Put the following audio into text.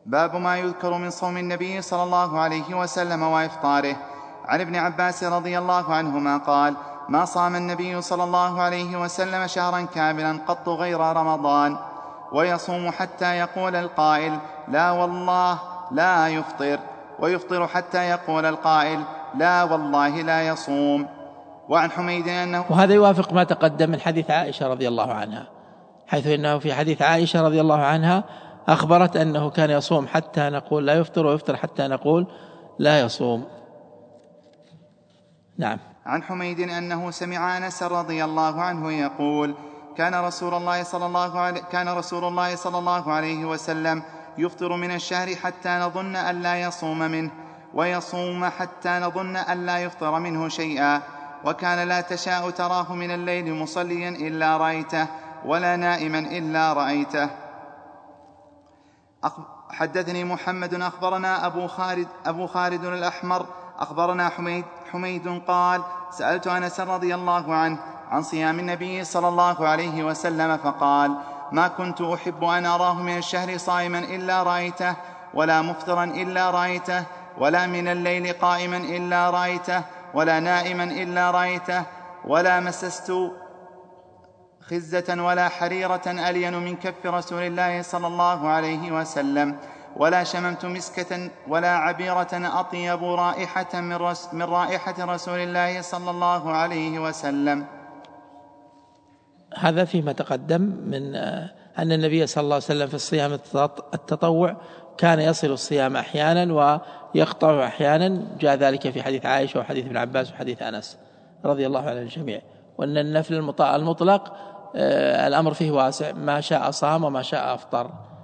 باب ما يذكر من صوم النبي صلى الله عليه وسلم وإفطاره. عن ابن عباس رضي الله عنهما قال: ما صام النبي صلى الله عليه وسلم شهرا كاملا قط غير رمضان، ويصوم حتى يقول القائل: لا والله لا يفطر، ويفطر حتى يقول القائل: لا والله لا يصوم. وعن حميد أنه، وهذا يوافق ما تقدم من حديث عائشة رضي الله عنها، حيث إنه في حديث عائشة رضي الله عنها أخبرت أنه كان يصوم حتى نقول لا يفطر، ويفطر حتى نقول لا يصوم. نعم. عن حميد أنه سمع أنس رضي الله عنه يقول: كان رسول الله صلى الله عليه وسلم يفطر من الشهر حتى نظن أن لا يصوم منه، ويصوم حتى نظن أن لا يفطر منه شيئا، وكان لا تشاء تراه من الليل مصليا إلا رأيته، ولا نائما إلا رأيته. حدثني محمد أخبرنا أبو خالد الأحمر أخبرنا حميد قال: سألت أنس رضي الله عنه عن صيام النبي صلى الله عليه وسلم فقال: ما كنت أحب أن أراه من الشهر صائما إلا رأيته، ولا مفطرا إلا رأيته، ولا من الليل قائما إلا رأيته، ولا نائما إلا رأيته، ولا مسست خزة ولا حريرة ألين من كف رسول الله صلى الله عليه وسلم، ولا شممت مسكة ولا عبيرة أطيب رائحة من رائحة رسول الله صلى الله عليه وسلم. هذا فيما تقدم من أن النبي صلى الله عليه وسلم في الصيام التطوع كان يصل الصيام أحيانا ويقطع أحيانا، جاء ذلك في حديث عائشة وحديث ابن عباس وحديث أنس رضي الله عنه الجميع. وأن النفل المطلق الأمر فيه واسع، ما شاء صام وما شاء أفطر.